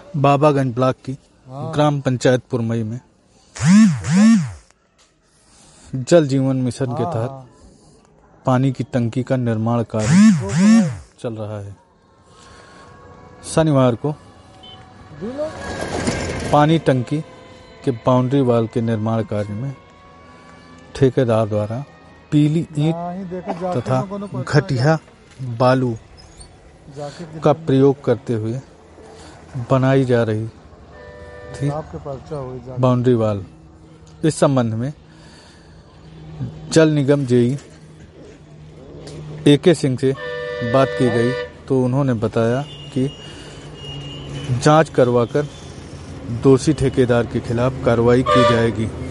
Babaganj block की ग्राम पंचायत पुरमई में जल जीवन मिशन के तहत पानी की टंकी का निर्माण कार्य चल रहा है। शनिवार को पानी टंकी के बाउंड्री वाल के निर्माण कार्य में ठेकेदार द्वारा पीली ईंट तथा घटिया बालू का प्रयोग करते हुए बनाई जा रही थी बाउंड्री वाल। इस संबंध में जल निगम जेई AK सिंह से बात की गई तो उन्होंने बताया कि जांच करवाकर दोषी ठेकेदार के खिलाफ कार्रवाई की जाएगी।